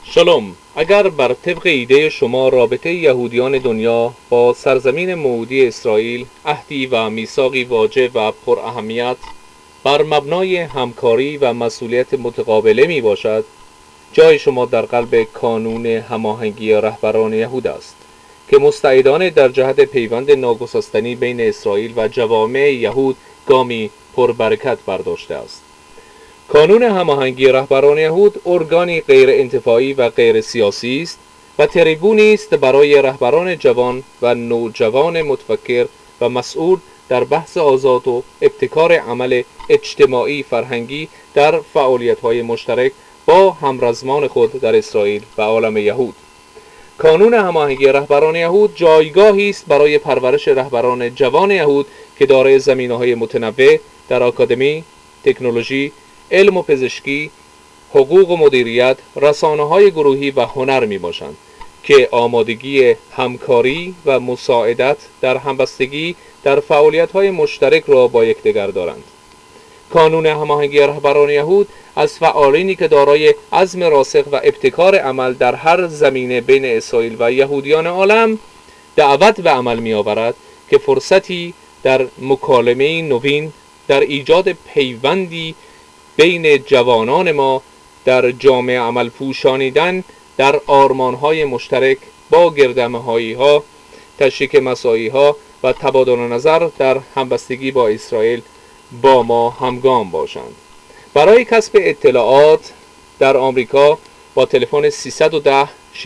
شالوم. اگر بر طبق ایده شما رابطه یهودیان دنیا با سرزمین موعودی اسرائیل عهدی و میثاقی واجب و پر اهمیت بر مبنای همکاری و مسئولیت متقابله می باشد، جای شما در قلب کانون هماهنگی رهبران یهود است که مستعدانه در جهت پیوند ناگسستنی بین اسرائیل و جوامع یهود گامی پربرکت برداشته است. کانون هماهنگی رهبران یهود ارگانی غیر انتفاعی و غیر سیاسی است و تریبونی است برای رهبران جوان و نوجوان متفکر و مسئول در بحث آزاد و ابتکار عمل اجتماعی فرهنگی در فعالیت‌های مشترک با همرزمان خود در اسرائیل و عالم یهود. کانون هماهنگی رهبران یهود جایگاهی است برای پرورش رهبران جوان یهود که دارای زمینه‌های متنوع در آکادمی، تکنولوژی، علم و پزشکی، حقوق و مدیریت، رسانه‌های گروهی و هنر میباشند که آمادگی همکاری و مساعدت در همبستگی در فعالیت‌های مشترک را با یکدیگر دارند. کانون هماهنگی رهبران یهود از فعالینی که دارای عزم راسخ و ابتکار عمل در هر زمینه بین اسرائیل و یهودیان عالم دعوت به عمل می‌آورد که فرصتی در مکالمه نوین، در ایجاد پیوندی بین جوانان ما، در جامعه عمل پوشانیدن در آرمان‌های مشترک با گردهمایی‌ها، تشریک مساعی‌ها و تبادل نظر در همبستگی با اسرائیل با ما همگام باشند. برای کسب اطلاعات در آمریکا با تلفن 310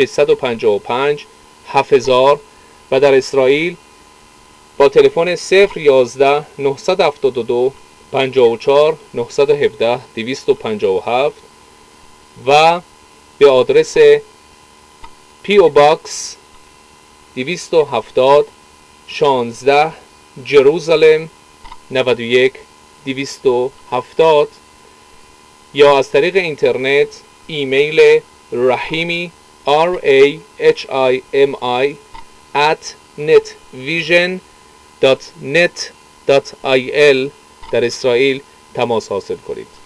655 7000 و در اسرائیل با تلفن 011 972 54 917 257 و به آدرس پی‌او باکس 270 16 جروزالم 91 270 یا از طریق اینترنت ایمیل رحیمی RAHIMI @netvision.net.il در اسرائیل تماس حاصل کنید.